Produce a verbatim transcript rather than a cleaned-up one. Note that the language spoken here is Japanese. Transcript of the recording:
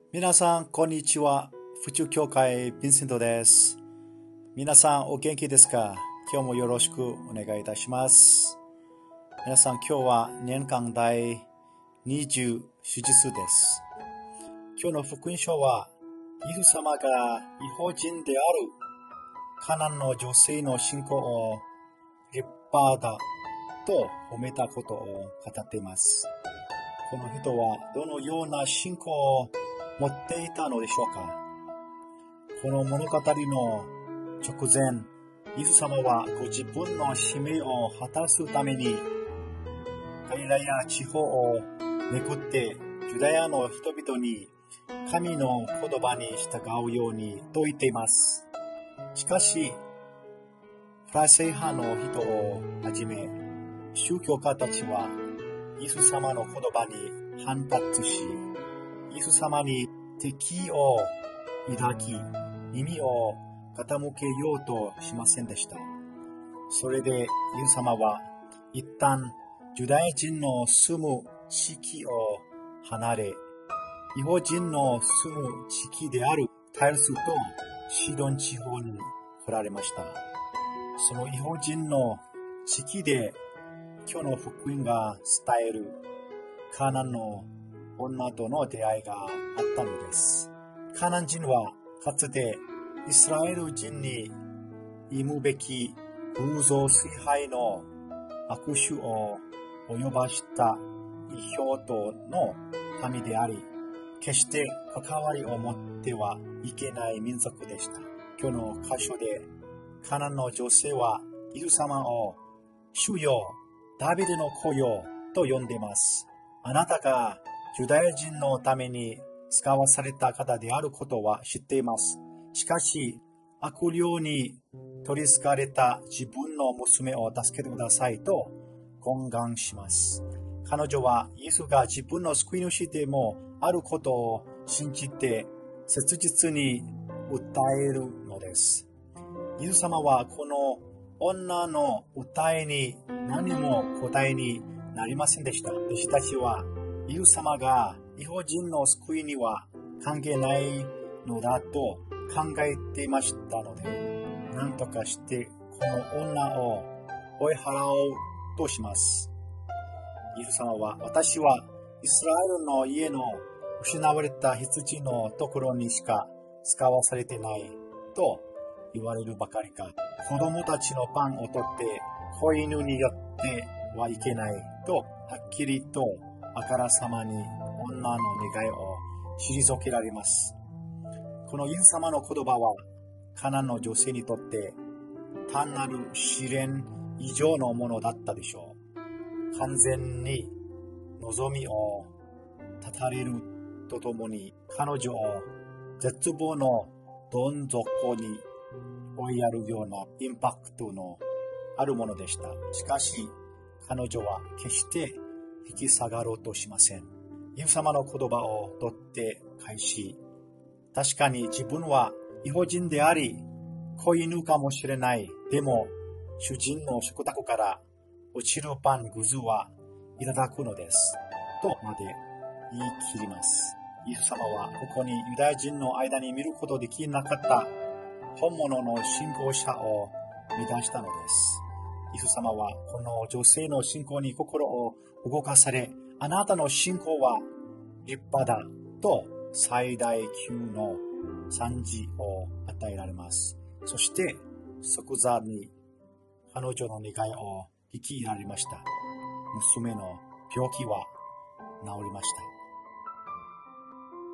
皆さん、こんにちは。府中教会ヴィンセントです。皆さん、お元気ですか？今日もよろしくお願いいたします。皆さん、今日は年間第にじゅう手術です。今日の福音書は、イエス様が異邦人であるカナンの女性の信仰を立派だと褒めたことを語っています。この人はどのような信仰を持っていたのでしょうか？この物語の直前、イエス様はご自分の使命を果たすためにガリラヤ地方を巡ってユダヤの人々に神の言葉に従うように説いています。しかし、フラセイ派の人をはじめ、宗教家たちはイエス様の言葉に反発し、イエス様に敵意を抱き、耳を傾けようとしませんでした。それでイエス様は一旦ユダヤ人の住む地域を離れ、異邦人の住む地域であるタイルスとシドン地方に来られました。その異邦人の地域で今日の福音が伝えるカナンの女との出会いがあったのです。カナン人はかつてイスラエル人に忌むべき偶像崇拝の悪臭を及ばした異教徒の民であり、決して関わりを持ってはいけない民族でした。今日の箇所でカナンの女性はイエス様を主よ、ダビデの子よと呼んでいます。あなたがユダヤ人のために使わされた方であることは知っています。しかし、悪霊に取り憑かれた自分の娘を助けてくださいと懇願します。彼女はイエスが自分の救い主でもあることを信じて切実に訴えるのです。イエス様はこの女の訴えに何も答えになりませんでした。弟子たちはイエス様が異邦人の救いには関係ないのだと考えていましたので、何とかしてこの女を追い払おうとします。イエス様は、私はイスラエルの家の失われた羊のところにしか使わされてないと言われるばかりか、子供たちのパンを取って子犬によってはいけないとはっきりとあからさまに女の願いを退けられます。このイエス様の言葉はカナンの女性にとって単なる試練以上のものだったでしょう。完全に望みを絶たれるとともに彼女を絶望のどん底に追いやるようなインパクトのあるものでした。しかし彼女は決して引き下がろうとしません。イエス様の言葉を取って返し、確かに自分は異邦人であり、子犬かもしれない。でも、主人の食卓から落ちるパンくずはいただくのです。とまで言い切ります。イエス様はここにユダヤ人の間に見ることできなかった本物の信仰者を見出したのです。イエス様はこの女性の信仰に心を動かされ、あなたの信仰は立派だと最大級の賛辞を与えられます。そして即座に彼女の願いを聞き入れられました。娘の病気は治りました。